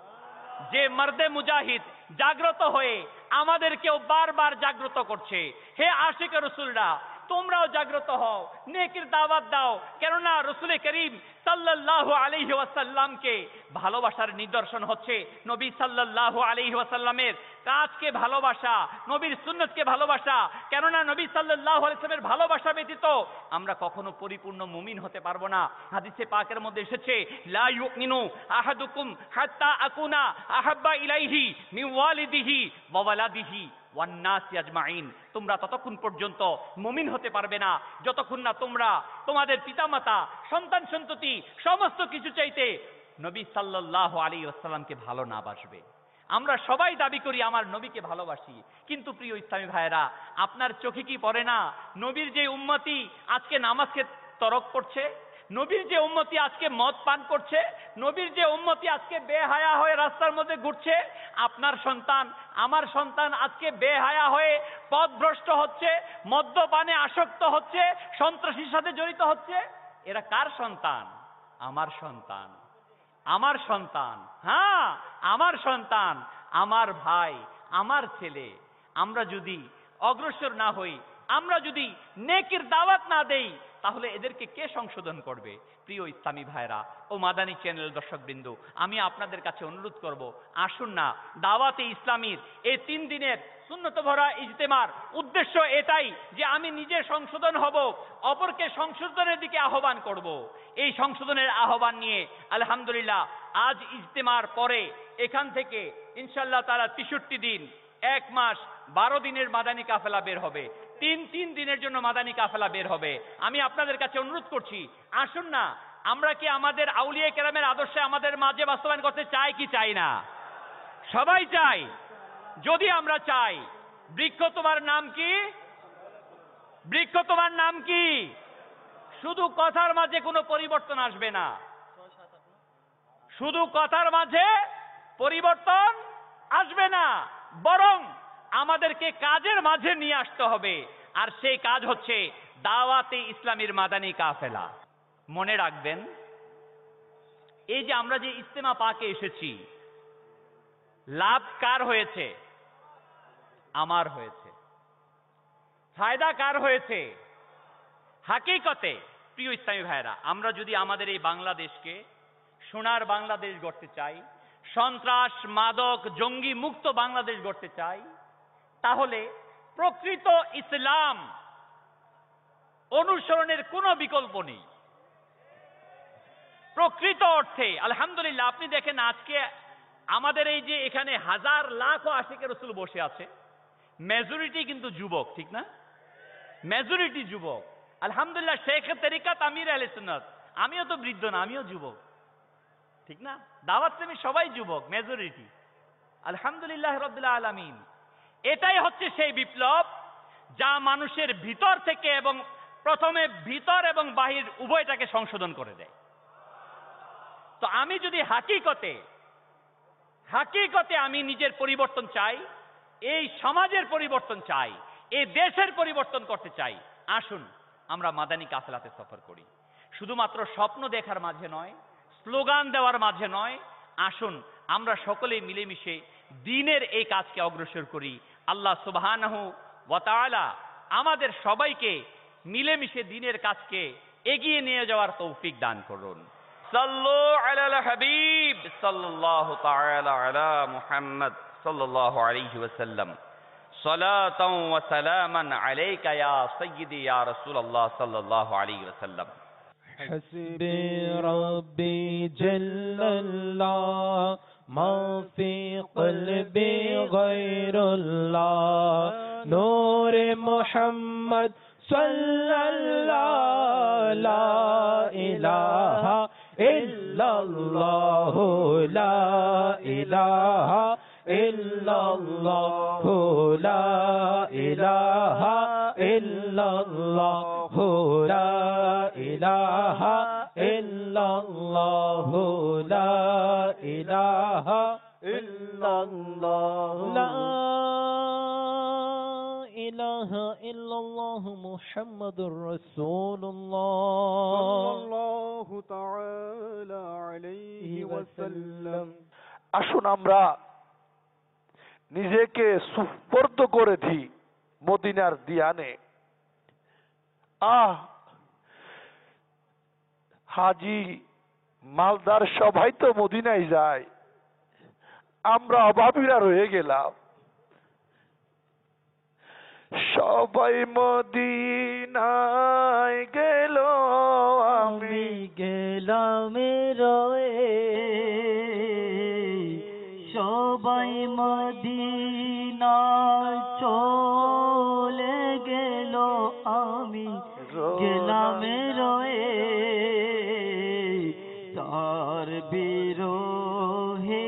যে মর্দে মুজাহিদ জাগ্রত হয়ে আমাদেরকেও বারবার জাগ্রত করছে, হে আশিকে রসুলরা তোমরাও জাগ্রত হও, নেকির দাওয়াত দাও। কেননা রসুল করিম সাল্লাল্লাহু আলাইহি ওয়াসাল্লামকে ভালোবাসার নিদর্শন হচ্ছে নবী সাল্লাল্লাহু আলাইহি ওয়াসাল্লামের কাজকে ভালোবাসা, নবীর সুন্নতকে ভালোবাসা। কেননা নবী সাল্লাল্লাহু আলাইহি ওয়াসাল্লামের ভালোবাসা ব্যতীত আমরা কখনো পরিপূর্ণ মুমিন হতে পারবো না। হাদিসে পাকের মধ্যে এসেছে, লা ইউমিনু আহাদুকুম হাত্তা আকুনা আহাব্বা ইলাইহি মিন ওয়ালিদিহি ওয়া ওয়ালাদিহি ওয়ান নাসি আজমাইন। তোমরা ততক্ষণ পর্যন্ত মুমিন হতে পারবে না যতক্ষণ না তোমরা তোমাদের পিতামাতা, সন্তান সন্ততি সমস্ত কিছু চাইতে নবী সাল্লাল্লাহু আলাইহি ওয়াসাল্লামকে ভালো না বাসবে। আমরা সবাই দাবি করি আমার নবীকে ভালোবাসি, কিন্তু প্রিয় ইসলামী ভাইয়েরা, আপনার চোখে কি পড়ে না নবীর যে উম্মতি আজকে নামাজকে তরক করছে, নবীর যে উম্মতি আজকে মদ পান করছে, নবীর যে উম্মতি আজকে বেহায়া হয়ে রাস্তার মধ্যে ঘুরছে? আপনার সন্তান, আমার সন্তান আজকে বেহায়া হয়ে পথভ্রষ্ট হচ্ছে, মদ্যপানে আসক্ত হচ্ছে, সন্ত্রাসীর সাথে জড়িত হচ্ছে। এরা কার সন্তান? আমার সন্তান, আমার সন্তান, হ্যাঁ আমার সন্তান, আমার ভাই, আমার ছেলে। আমরা যদি অগ্রসর না হই, আমরা যদি নেকির দাওয়াত না দেই, তাহলে এদেরকে কে সংশোধন করবে? প্রিয় ইসলামী ভাইরা ও মাদানী চ্যানেল দর্শকবৃন্দ, আমি আপনাদের কাছে অনুরোধ করব, আসুন না দাওয়াতে ইসলামীর এই তিন দিনের সুন্নত ভরা ইজতেমার উদ্দেশ্য এটাই যে আমি নিজে সংশোধন হব, অপরকে সংশোধনের দিকে আহ্বান করব। এই সংশোধনের আহ্বান নিয়ে আলহামদুলিল্লাহ আজ ইজতেমার পরে এখান থেকে ইনশাআল্লাহ তাআলা তেষট্টি দিন, এক মাস বারো দিনের মাদানী কাফেলা বের হবে। তিন তিন দিনের জন্য মাদানী কাফেলা বের হবে। আমি আপনাদের কাছে অনুরোধ করছি, আসুন না আমরা কি আমাদের আউলিয়া কেরামের আদর্শে আমাদের মাঝে বাস্তবায়ন করতে চাই কি চাই না? সবাই চাই। যদি আমরা চাই, বৃক্ষ তোমার নাম কি? বৃক্ষ তোমার নাম কি? শুধু কথার মাঝে কোনো পরিবর্তন আসবে না, শুধু কথার মাঝে পরিবর্তন আসবে না, বরং আমাদেরকে কাজের মাঝে নিয়ে আসতে হবে। আর সেই কাজ হচ্ছে দাওয়াতে ইসলামীর মাদানী কাফেলা। মনে রাখবেন, এই যে আমরা যে ইজতেমা পাকে এসেছি, লাভ কার হয়েছে? আমার হয়েছে। ফায়দা কার হয়েছে? হাকিকতে প্রিয় ইসলামী ভাইরা, আমরা যদি আমাদের এই বাংলাদেশকে সোনার বাংলাদেশ গড়তে চাই, সন্ত্রাস মাদক জঙ্গি মুক্ত বাংলাদেশ গড়তে চাই, তাহলে প্রকৃত ইসলাম অনুসরণের কোনো বিকল্প নেই। প্রকৃত অর্থে আলহামদুলিল্লাহ আপনি দেখেন আজকে আমাদের এই যে এখানে হাজার লাখ আশিকের রাসূল বসে আছে, মেজরিটি কিন্তু যুবক, ঠিক না? মেজরিটি যুবক। আলহামদুলিল্লাহ, শেখ তরিকাত আমির আহলে সুন্নাত, আমিও তো বৃদ্ধ না, আমিও যুবক, ঠিক না? দাওয়াত প্রেমী সবাই যুবক, মেজরিটি। আলহামদুলিল্লাহ রাব্বিল আলামিন। এটাই হচ্ছে সেই বিপ্লব যা মানুষের ভিতর থেকে এবং প্রথমে ভিতর এবং বাহির উভয়টাকে সংশোধন করে দেয়। তো আমি যদি হাকিকতে হাকিকতে আমি নিজের পরিবর্তন চাই, এই সমাজের পরিবর্তন চাই, এই দেশের পরিবর্তন করতে চাই, আসুন আমরা মাদানী কাফেলাতে সফর করি। শুধুমাত্র স্বপ্ন দেখার মাঝে নয়, স্লোগান দেওয়ার মাঝে নয়, আসুন আমরা সকলেই মিলেমিশে দ্বীনের এই কাজকে অগ্রসর করি। আল্লাহ সুবহানাহু ওয়া তাআলা আমাদের সবাইকে মিলেমিশে দ্বীনের কাজকে এগিয়ে নিয়ে যাওয়ার তৌফিক দান করুন। সাল্লু আলাল হাবিব সাল্লাল্লাহু তাআলা আলা মুহাম্মদ সাল্লাল্লাহু আলাইহি ওয়াসাল্লাম। সালাতাও ওয়া সালামান আলাইকা ইয়া সাইয়্যিদি ইয়া রাসূলুল্লাহ সাল্লাল্লাহু আলাইহি ওয়াসাল্লাম। حسبي ربي جل الله ما في قلبي غير الله نور محمد صلى الله لا إله إلا الله لا إله إلا الله لا إله إلا الله لا إله إلا الله لا إله إلا الله لا إله إلا الله محمد رسول الله صلى الله تعالى عليه وسلم। আসুন আমরা নিজেকে সুপর্দ করে দিই মদিনার দিয়ানে। আহ হাজি মালদার সবাই তো মদিনায় যায়, আমরা অভাবীরা রয়ে গেলাম। সবাই মদিনায় গেল, আমি গেলাম রয়ে, সবাই মদিনায় চলে গেল, আমি গেলাম রয়ে, তার বিরহে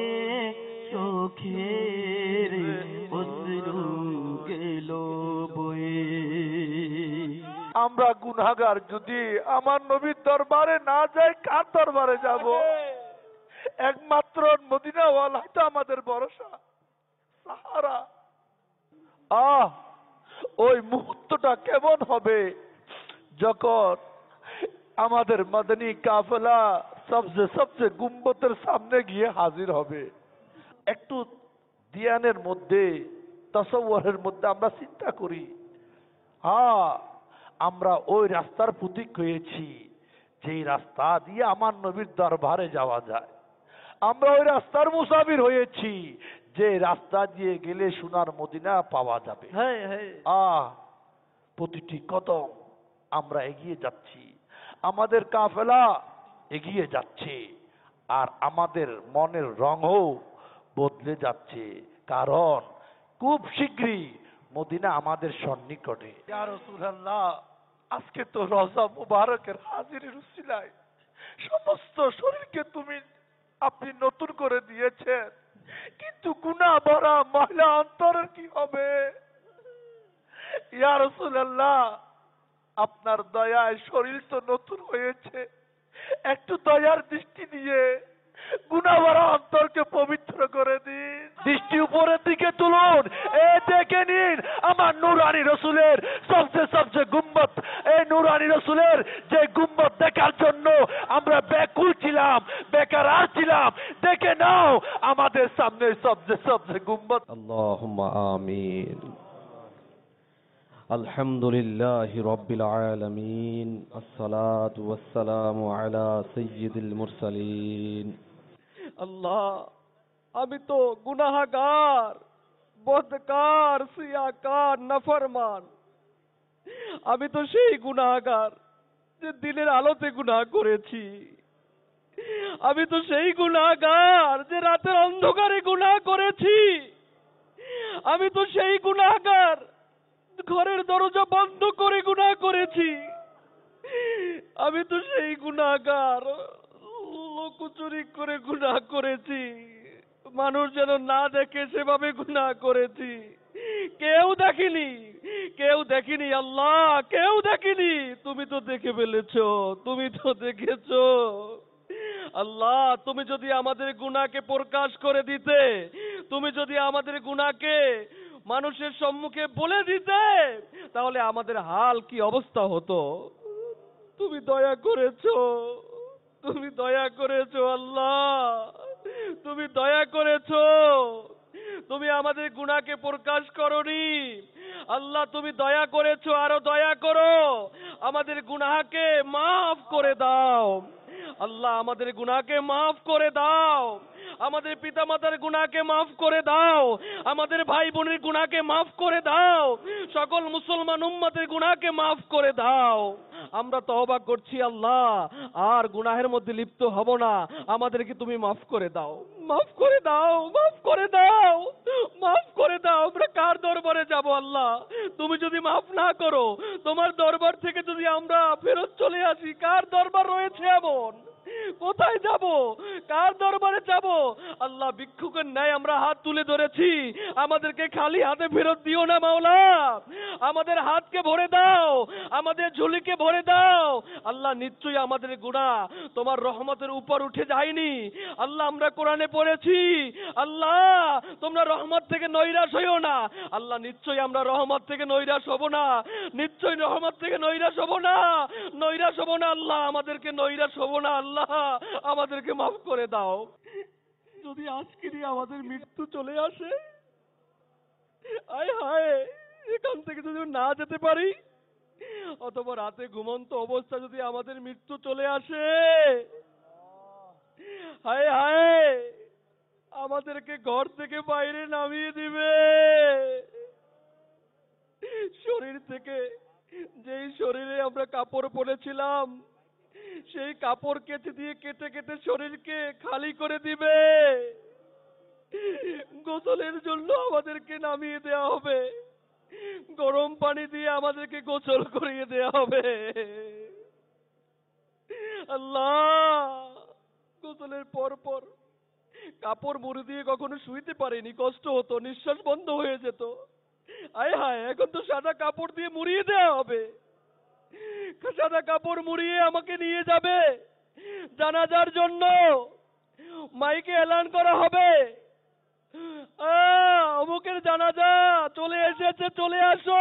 চোখের অশ্রু গেল বয়ে। আমরা গুনাহগার, যদি আমার নবীর দরবারে না যাই কার দরবারে যাব? একমাত্র মদিনাওয়ালাই তো আমাদের ভরসা, সাহারা। আহ ওই মুহূর্তটা কেমন হবে যখন আমাদের মাদানী কাফেলা সবচেয়ে সবচেয়ে গুম্বতের সামনে গিয়ে হাজির হবে। একটু দিয়ানের মধ্যে, তাসাউওরের মধ্যে আমরা চিন্তা করি, হ্যাঁ আমরা ওই রাস্তার প্রতীক হয়েছি, যেই রাস্তা দিয়ে আমার নবীর দরবারে যাওয়া যায়। আমরা ওই রাস্তার মুসাফির হয়েছি, যে রাস্তা দিয়ে গেলে সোনার মদিনা পাওয়া যাবে। আহ প্রতিটি কদম আমরা এগিয়ে যাচ্ছি, আমাদের কাফেলা এগিয়ে যাচ্ছে, আর আমাদের মনের রঙও বদলে যাচ্ছে, কারণ খুব শীঘ্রই মদিনা আমাদের সন্নিকটে। ইয়া রাসূলুল্লাহ, আজকে তো রওজা মুবারকের হাজিরের উসিলায় সমস্ত শরীরকে তুমি আপনি নতুন করে দিয়েছেন, কিন্তু গুনাহ ভরা মহিলা অন্তরের কি হবে? ইয়া রাসূলুল্লাহ, আপনার দয়ায় শরীর তো নতুন হয়েছে, একটু দয়ার দৃষ্টি দিয়ে গুনাহ ভরা অন্তরকে পবিত্র করে দিন। দৃষ্টি উপরের দিকে তুলুন, এ দেখে নিন আমার নূরানী রসুলের সবচেয়ে সবচেয়ে গুম্বত। এই নূরানী রসুলের যে গুম্বত দেখার জন্য আমরা ব্যাকুল ছিলাম, বেকার আর ছিলাম, দেখে নাও আমাদের সামনে সবচেয়ে সবচেয়ে গুম্বত। আল্লাহুম্মা আমিন। আলহামদুলিল্লাহি রাব্বিল আলামিন, আসসালাতু ওয়াসসালামু আলা সাইয়্যিদিল মুরসালিন। আল্লাহ, আমি তো গুনাহগার, বদকার, সিয়াকার, নাফরমান। আমি তো সেই গুনাহগার যে দিনের আলোতে গুনাহ করেছি। আমি তো সেই গুনাহগার যে রাতের অন্ধকারে গুনাহ করেছি। আমি তো সেই গুনাহগার ঘরের দরজা বন্ধ করে গুনাহ করেছি। আমি তো সেই গুনাহগার লুকোচুরি করে গুনাহ করেছি, মানুষ যেন না দেখে সেভাবে গুনাহ করেছি। কেউ দেখেনি, কেউ দেখেনি আল্লাহ, কেউ দেখেনি। তুমি তো দেখে ফেলেছো, তুমি তো দেখেছো আল্লাহ। তুমি যদি আমাদের গুনাহকে প্রকাশ করে দিতে, তুমি যদি আমাদের গুনাহকে মানুষের সম্মুখে বলে দিতে, তাহলে আমাদের হাল কি অবস্থা হতো। তুমি দয়া করেছো, তুমি দয়া করেছো আল্লাহ, তুমি দয়া করেছো। তুমি আমাদের গুনাহকে প্রকাশ করনি আল্লাহ, তুমি দয়া করেছো, আরো দয়া করো, আমাদের গুনাহকে মাফ করে দাও আল্লাহ, আমাদের গুনাহকে মাফ করে দাও, আমাদের পিতামাতার গুনাহকে মাফ করে দাও, আমাদের ভাই বোনের গুনাহকে মাফ করে দাও, সকল মুসলমান উম্মতের গুনাহকে মাফ করে দাও। আমরা তওবা করছি আল্লাহ, আর গুনাহের মধ্যে লিপ্ত হব না, আমাদেরকে তুমি মাফ করে দাও, মাফ করে দাও, মাফ করে দাও, মাফ করে দাও। আমরা কার দরবারে যাব আল্লাহ? তুমি যদি মাফ না করো, তোমার দরবার থেকে যদি আমরা ফেরত চলে আসি, কার দরবার রয়েছে এমন? কোথায় যাব? কার দরবারে যাব? আল্লাহ, ভিক্ষুকের ন্যায় আমরা হাত তুলে ধরেছি, আমাদেরকে খালি হাতে ফেরত দিও না মাওলা। আমাদের হাতকে ভরে দাও, আমাদের ঝুলিকে ভরে দাও আল্লাহ। নিশ্চয়ই আমাদের গুনাহ তোমার রহমতের উপর উঠে যায়নি আল্লাহ। আমরা কোরআনে পড়েছি আল্লাহ, তোমরা রহমত থেকে নৈরাশ হইও না আল্লাহ। নিশ্চয়ই আমরা রহমত থেকে নৈরাশ হব না, নিশ্চয়ই রহমত থেকে নৈরাশ হব না, নৈরাশ হব না আল্লাহ, আমাদেরকে নৈরাশ হব না আল্লাহ, আমাদেরকে মাফ করে দাও। যদি আজকেরই আমাদের মৃত্যু চলে আসে, আয় হায়, এখান থেকে যদি না যেতে পারি, অথবা রাতে ঘুমন্ত অবস্থা যদি আমাদের মৃত্যু চলে আসে, হায় হায়, আমাদেরকে ঘর থেকে বাইরে নামিয়ে দিবে। শরীর থেকে, যেই শরীরে আমরা কাপড় পরেছিলাম, সেই কাপড় কেটে দিয়ে কেটে কেটে শরীরকে খালি করে দিবে। গোসলের জন্য আমাদেরকে নামিয়ে দেওয়া হবে, গরম পানি দিয়ে আমাদেরকে গোসল করিয়ে দেওয়া হবে আল্লাহ। গোসলের পর পর কাপড় মুড়ি দিয়ে কখনো শুইতে পারিনি, কষ্ট হতো, নিঃশ্বাস বন্ধ হয়ে যেত। আয় হায়, এখন তো সাদা কাপড় দিয়ে মুড়িয়ে দেওয়া হবে। সাদা কাপড় মুড়িয়ে আমাকে নিয়ে যাবে জানাজার জন্য, মাইকে এলান করা হবে, অমুকের জানাজা চলে এসেছে, চলে আসো।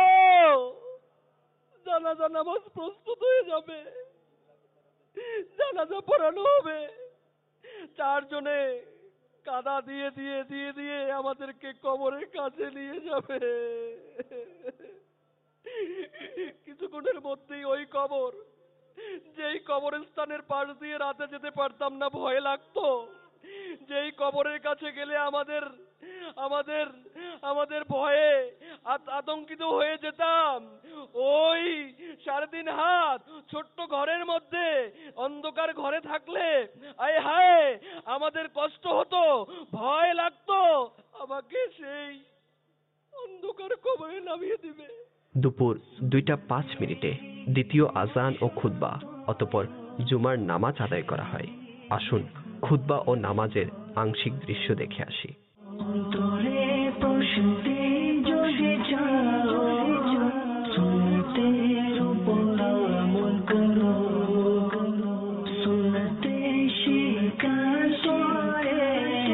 জানাজা নামাজ প্রস্তুত হয়ে যাবে, জানাজা পড়ানো হবে। চারজনে কাদা দিয়ে দিয়ে দিয়ে দিয়ে আমাদেরকে কবরের কাছে নিয়ে যাবে। কিছুক্ষণের মধ্যেই ওই কবর, যেই কবরস্থানের পাশ দিয়ে রাতে যেতে পারতাম না, ভয় লাগতো, যেই কবরের কাছে গেলে আমাদের আমাদের আমাদের ভয়ে আতঙ্কিত হয়ে যেতাম, ওই সাড়ে তিন হাত ছোট্ট ঘরের মধ্যে অন্ধকার ঘরে থাকলে আয় হায় আমাদের কষ্ট হতো, ভয় লাগতো, আমাকে সেই অন্ধকার কবরে নামিয়ে দিবে। দুপুর দুইটা পাঁচ মিনিটে দ্বিতীয় আজান ও খুতবা, অতঃপর জুমার নামাজ আদায় করা হয়। আসুন খুতবা ও নামাজের আংশিক দৃশ্য দেখে আসি। অন্তরে বসতে যদি চাও, সুন্নতের উপর আমল করো, সুন্নতে শিকার করে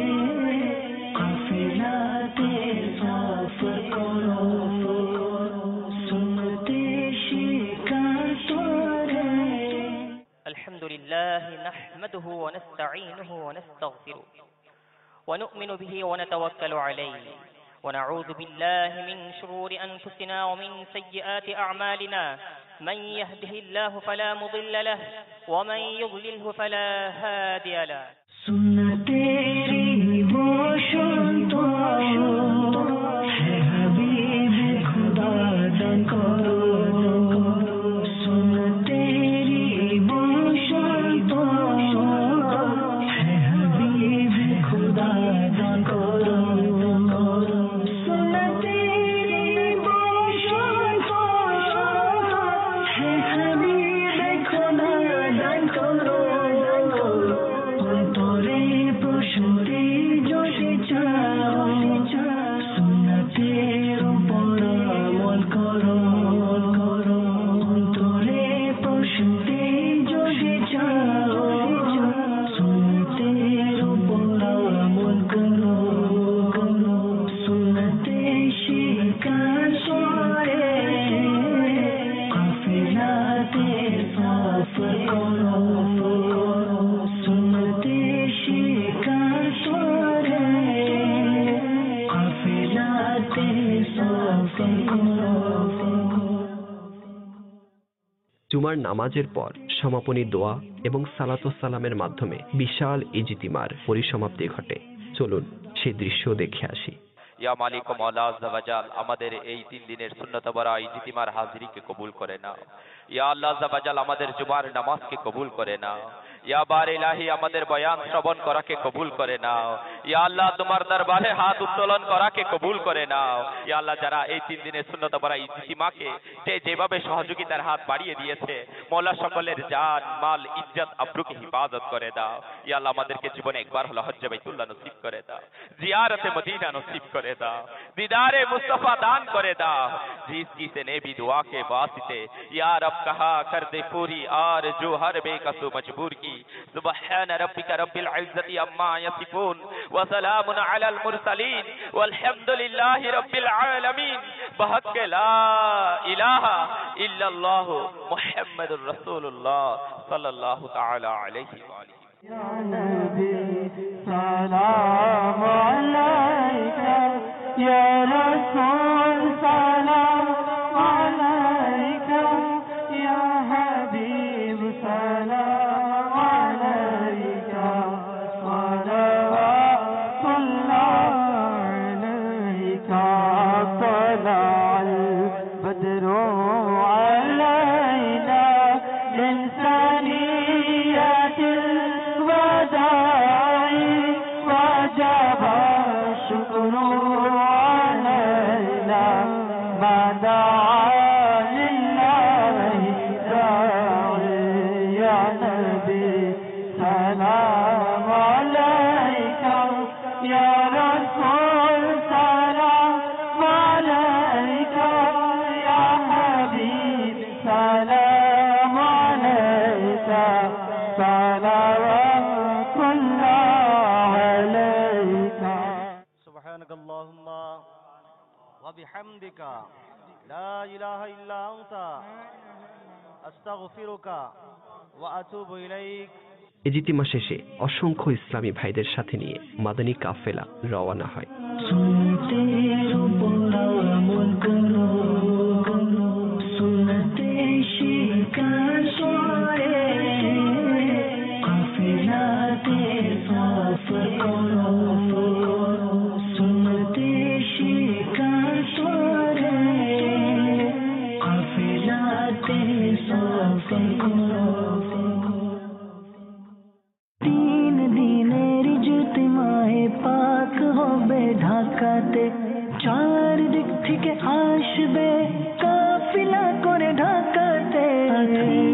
কাফেলাতে সফর করো, সুন্নতে শিকার করে। আলহামদুলিল্লাহ নাহমাদুহু ওয়া নাস্তাঈনুহু ওয়া নাস্তাগফিরুহ ونؤمن به ونتوكل عليه ونعوذ بالله من شرور أنفسنا ومن سيئات أعمالنا من يهده الله فلا مضل له ومن يضلله فلا هادي له সুন্নতেরি বসন্ত হে হাবিব খুদা দান করো, সুন্নতেরি বসন্ত জুমার নামাজের পর সমাপনী দোয়া এবং সালাতুস সালামের মাধ্যমে বিশাল ইজতিমার পরিসমাপ্তি ঘটে। চলুন সেই দৃশ্য দেখে আসি। ইয়া মালিক ও মাওলা আযজা ওয়া জাল, আমাদের এই তিন দিনের সুন্নত ভরা ইজতিমার হাজিরিকে কবুল করে নাও। ইয়া আল্লাহ আযজা ওয়া জাল, আমাদের জুমার নামাজকে কবুল করে নাও। ইয়া বার ইলাহি, আমাদের বয়ান শ্রবণ করাকে কবুল করে নাও। ইয়া আল্লাহ, তোমার দরবারে হাত উত্তোলন করাকে কবুল করে নাও। ইয়া আল্লাহ, যারা এই তিন দিনের সুন্নত ভরা ইজতিমাকে যে যেভাবে সহযোগিতার হাত বাড়িয়ে দিয়েছে, মওলা সকলের জান মাল ইজ্জত আবরুকে হিফাজত করে দাও। ইয়া আল্লাহ, আমাদেরকে জীবনে একবার হলো হজ্জে বাইতুল্লাহ নসিব করে দাও, জিয়ারতে মদিনা নসিব করে দাও, दीदारे मुस्तफा दान करे दा। जिस किसी ने भी दुआ के वास्ते या रब कहा कर दे पूरी और जो हर बेकसो मजबूर की। सुबहान रब्बिका रब्बिल इज्जति अम्मा यसिफून व सलामुन अलल मुरसलीन वल्हम्दुलिल्लाहि रब्बिल आलमीन। बहक के ला इलाहा इल्लल्लाह मुहम्मदुर रसूलुल्लाह सल्लल्लाहु तआला अलैहि व आलिहि। या नबी सलाम अलैका, या रसूल सलाम अलैका, या हबीब सलाम अलैका, सलावतुल्लाह अलैका। तलाअल बद्रु अलैना मिन सनियतिल वदाई वजब शुक्रु अलैना मा दआ लिल्लाहि दाई। या नबी सलाम अलैका, या रसूल सलाम अलैका, या हबीब सलाम अलैका, सलावतुल्लाह अलैका। सुब्हानक अल्लाहुम्मा व बिहम्दिका ला इलाहा इल्ला अंता अस्तगफिरुका व अतूबु इलैक। ইজতিমা শেষে অসংখ্য ইসলামী ভাইদের সাথে নিয়ে মাদানী কাফেলা রওনা হয়। सुनते উপর আমল করো, सुनते শিকার করে, কাফেলাতে সফর করো, सुनते শিকার করে, কাফেলাতে সফর করো। তিন দিনের ইজতিমায়ে পাক হবে ঢাকাতে, চারদিক থেকে আসবে কাফিলা করে ঢাকাতে।